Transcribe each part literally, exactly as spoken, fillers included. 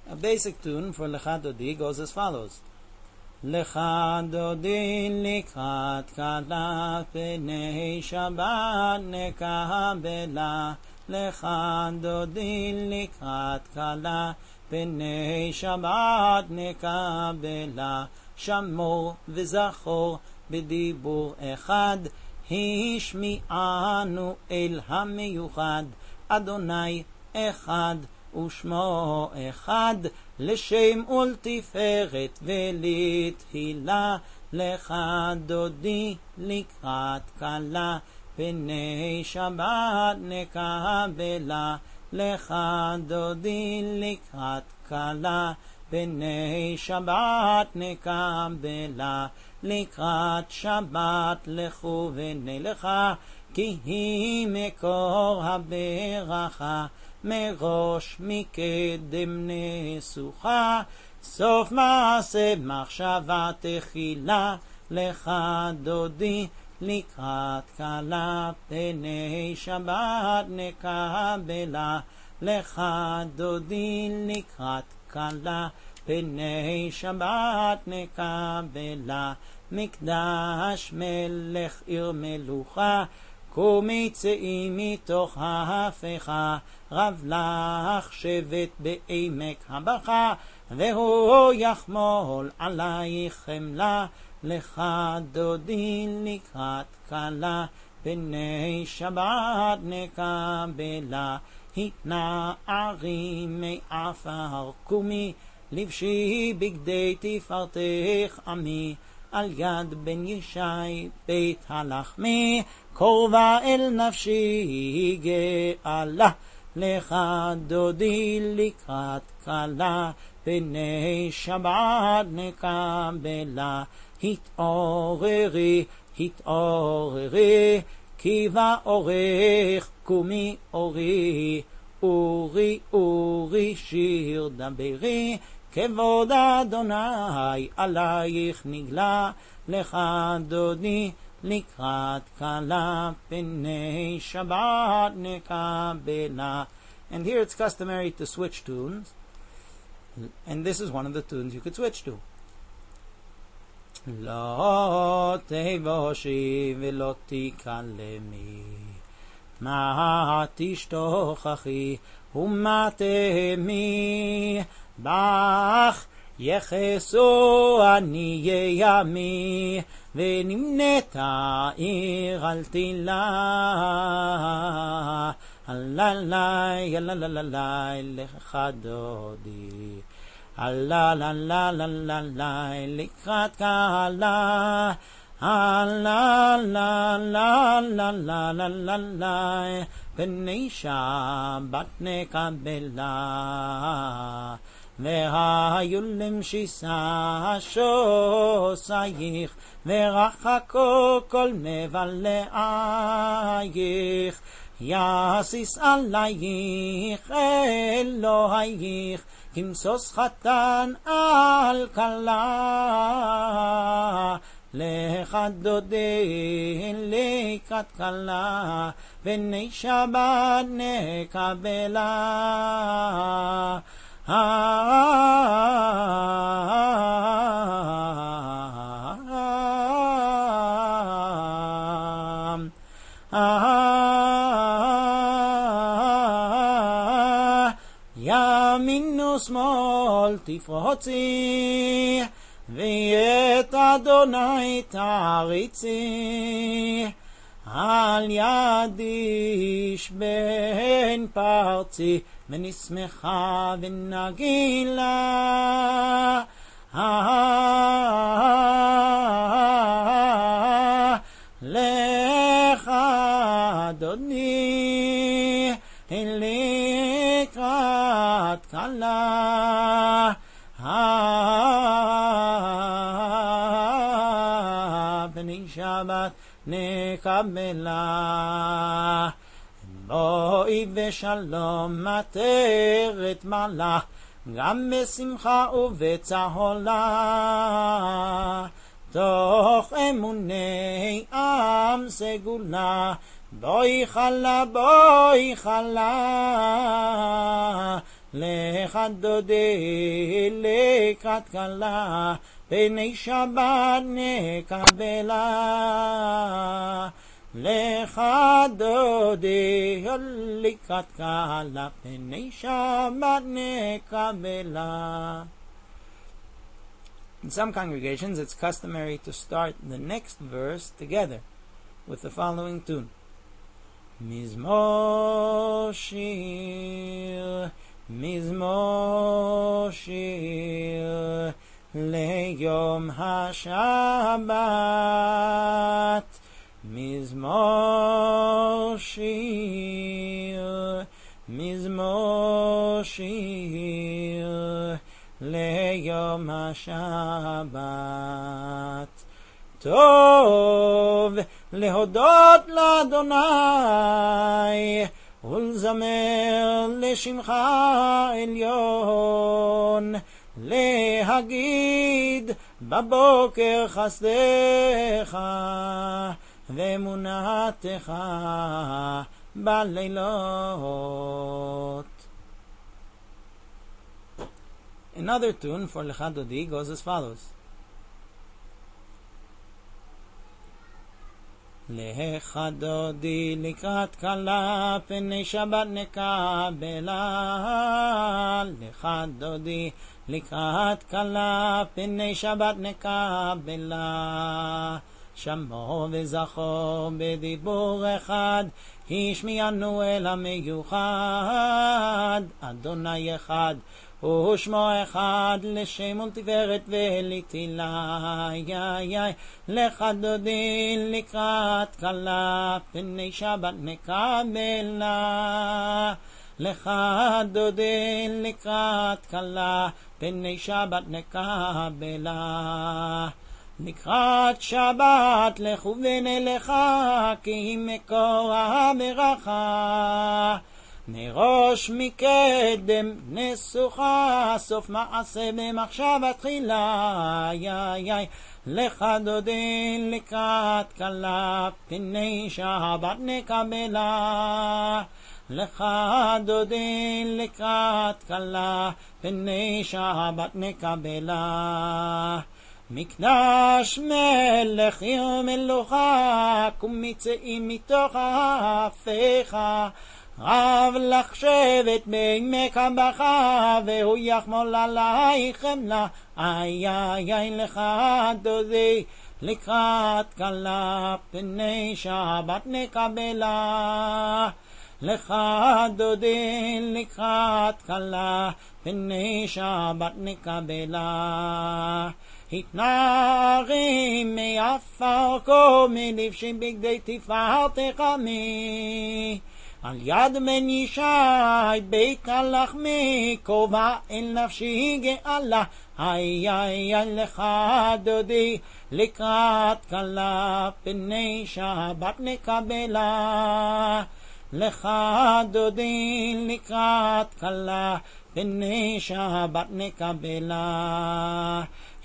A basic tune for Lecha Dodi goes as follows. Lecha Dodi likrat kala pnei Shabbat nekabela. Lecha Dodi likrat kala pnei Shabbat nekabela. Shamor v'zachor b'dibur echad. השמיענו אל המיוחד, אדוני אחד ושמו אחד, לשם ולתפארת ולתהילה. לך דודי לקראת כלה, פני שבת נקבלה. לך דודי לקראת כלה, פני שבת נקבלה. לקראת שבת לכו ונלכה, כי היא מקור הברכה, מראש מקדם נסוכה, סוף מעשה מחשבה תחילה. לך דודי לקראת כלה, פני שבת נקבלה. לך דודי לקראת כלה, פני שבת נקבלה. מקדש מלך עיר מלוכה, קומי צאי מתוך ההפכה. רב לך שבט בעמק הבכה, והוא יחמול עלייך חמלה. לך דודי לקראת כלה, פני שבת נקבלה. התנערי מעפר קומי, לבשי בגדי תפארתך עמי. על יד בן ישי בית הלחמי, קרובה אל נפשי גאלה. לך דודי לקראת כלה, פני שבת נקבלה. התעוררי, התעוררי, כי באורך קומי אורי. אורי, אורי, שיר דברי, כבוד אדוני עלייך נגלה. לך דודי לקראת כלה, פני שבת נקבלה. And here it's customary to switch tunes, and this is one of the tunes you could switch to. לא תבושי ולא תקלמי, מה תשתוכחי ומה תמי. בך יחסו עניי ימי, ונמנית עיר אל תילה. הללי, הללי, לך דודי. הללי, לקראת כלה. הללי, פני שבת נקבלה. והיו למשיסה שוסייך, ורחקו כל מבלעייך. יסיס עלייך אלוהייך, כמסוס חתן על כלה. לך דודי לקראת כלה, פני שבת נקבלה. ימין ושמאל תפרוצי, ואת אדוני תעריצי. על יד איש בן פרצי, ונשמחה ונגילה. לך אדוני לקראת כלה, פני שבת נקבלה. בואי ושלום מטרת מעלה, גם בשמחה ובצהולה. תוך אמוני עם סגולה, בואי חלה, בואי חלה. לך דודי לקראת כלה, פני שבת נקבלה. לך דודי לקראת כלה, פני שבת נקבלה. In some congregations, it's customary to start the next verse together with the following tune. Mizmor shir, Mizmor shir, leyom ha-shabbat. Mizmor shir, Mizmor shir, leyom ha-shabbat. טוב להודות לאדוני ולזמר לשמך עליון, להגיד בבוקר חסדך ואמונתך בלילות. Another tune for Lecha Dodi goes as follows. לך דודי לקראת כלה, פני שבת נקבלה. לך דודי לקראת כלה, פני שבת נקבלה. שמעו וזכור בדיבור אחד, השמיענו אל המיוחד. אדוני אחד ושמו אחד, לשם ולתפארת ולתהילה. לך דודי לקראת כלה, פני שבת נקבלה. לך דודי לקראת כלה, פני שבת נקבלה. לקראת שבת לכו ונלכה, כי מקור הברכה. נראש מקדם נסוכה, סוף מעשה במחשבה תחילה. לך דודי לקראת כלה, פני שבת נקבלה. לך דודי לקראת כלה, פני שבת נקבלה. מקדש מלך עיר מלוכה, קומצאים מתוך ההפכה. רב לך שבט בעמק הבכה, והוא יחמול עלייך חמלה. איי איי איי לך דודי לקראת כלה, פני שבת נקבלה. לך דודי לקראת כלה, פני שבת נקבלה. התנערים מעפר כה, מלבשים בגדי תפארתך מי. על יד בן ישי בית הלחמי, כובע אל נפשי גאלה. איי איי איי לך דודי לקראת כלה, פני שבת נקבלה. לך דודי לקראת כלה, פני שבת נקבלה.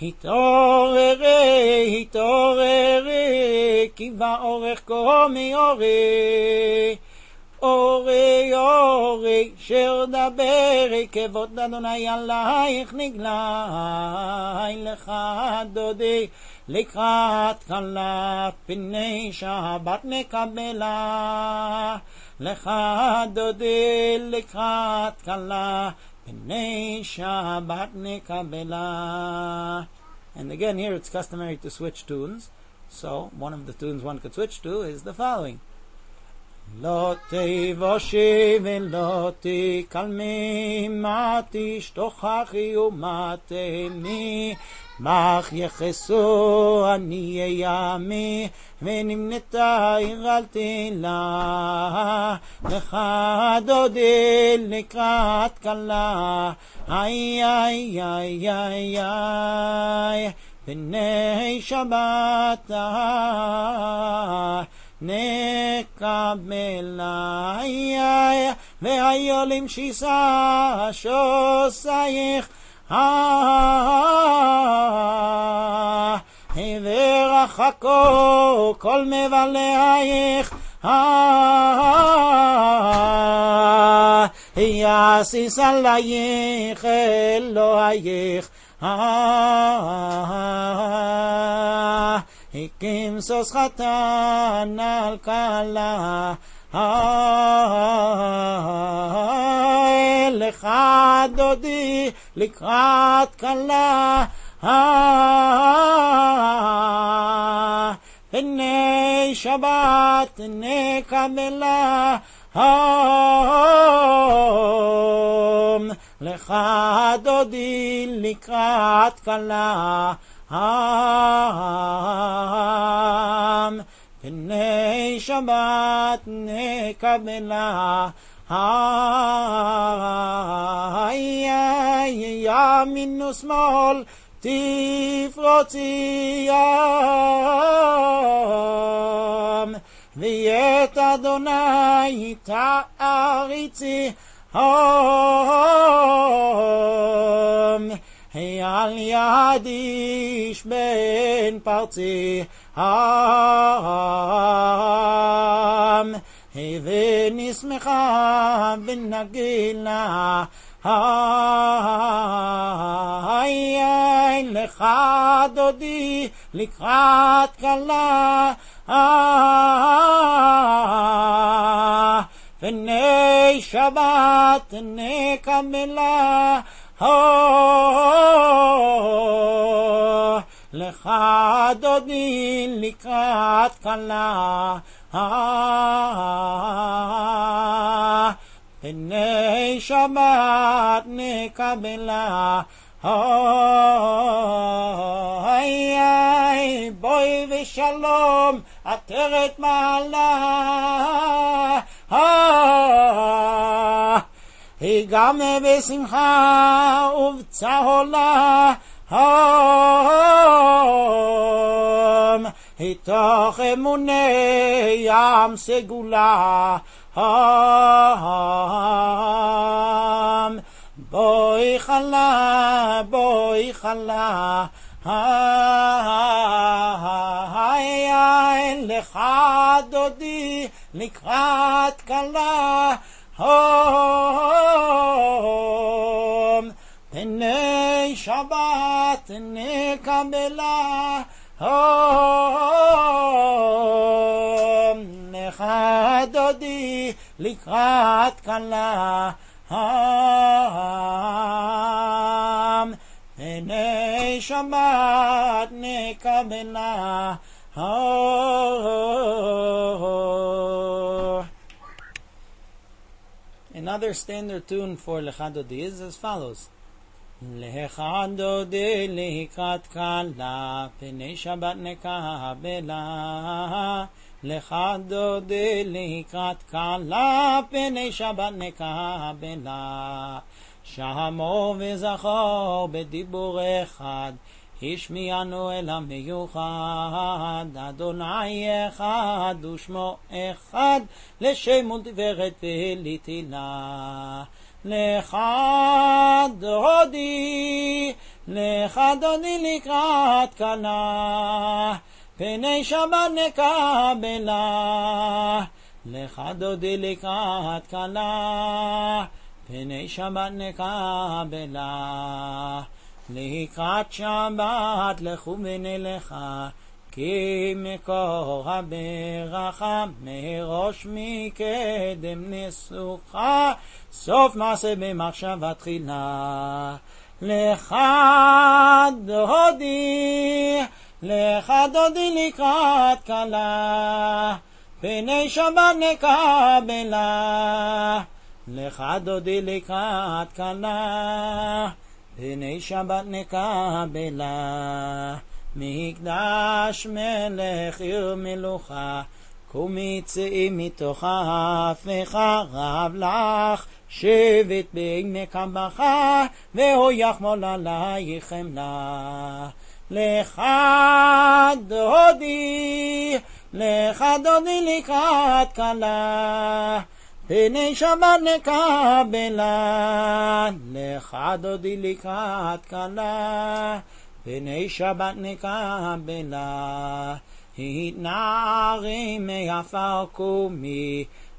התעוררי, התעוררי, כי באורך כה מאורי. אורי אורי שר דברי, כבוד אדוני עלייך נגלה. לך דודי לקראת כלה, פני שבת נקבלה. לך דודי לקראת כלה, פני שבת נקבלה. And again, here it's customary to switch tunes. So one of the tunes one could switch to is the following. לא תבושי ולא תקלמי, מה תשתוכחי ומה תמי. מך יחסו אני ימי, ונמנתה הרלתי לה. לך דודי לקראת כלה, איי איי איי איי איי, פני שבת נקבלה. והיולים שיסה שוסייך, ורחקו כל מבלעייך, יסיס עלייך אלוהייך הקים סוס חתן על כלה לך דודי לקראת כלה פני שבת נקבלה לך דודי לקראת כלה פני שבת נקבלה ימין ושמאל תפרוצי ים ואת אדוני תעריצי על יד איש בין פרצי העם ונשמחה ונגילה לך דודי לקראת כלה פני שבת נקבלה לך דודי לקראת כלה פני שבת נקבלה בואי ושלום עטרת מעלה היא גם בשמחה ובצהולה היא תוך אמוני ים סגולה בואי חלה בואי חלה לך דודי לקראת כלה פני שבת נקבלה לך דודי לקראת כלה פני שבת נקבלה. Another standard tune for Lecha Dodi is as follows. Lecha Dodi לקראת כלה פני שבת נקבלה Lecha Dodi לקראת כלה פני שבת נקבלה שמו וזכור בדיבור אחד השמיענו אל המיוחד אדוני אחד ושמו אחד לשם ולתפארת ולתהילה לך דודי לך דודי לקראת כלה פני שבת נקבלה לך דודי לקראת כלה פני שבת נקבלה לקראת שבת לכו ונלכה כי מקור הברכה מראש מקדם נסוכה סוף מעשה במחשבה תחילה לך דודי לך דודי לקראת כלה פני שבת נקבלה לך דודי לקראת כלה פני שבת נקבלה מקדש מלך עיר מלוכה קומי צאי מתוך ההפכה רב לך שבט בעיני קמחה והויח מול עלייך חמלה לך דודי לך דודי לקראת כלה פני שבת נקבלה לך דודי לקראת כלה פני שבת נקבלה התנערי מעפר קומי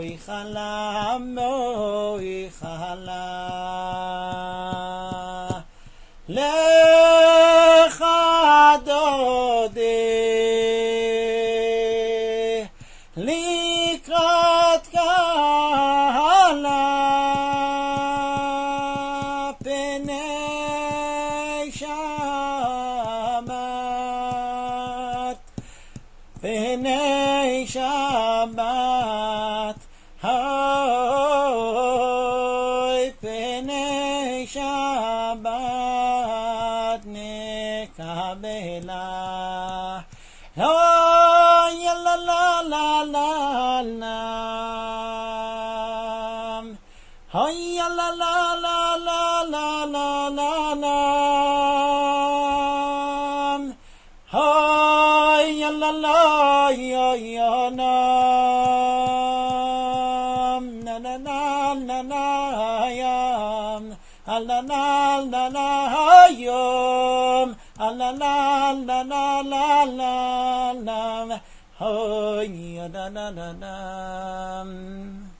moi chala moi chala lecha dodi likrat kala penei Shabbat penei Shabbat hoy penei Shabbat nekabela hoy la la la la la hoy la la la la la la la la hoy la la ya ya na na na na na na yam la la la la yam la la la la la la la hoy na na na na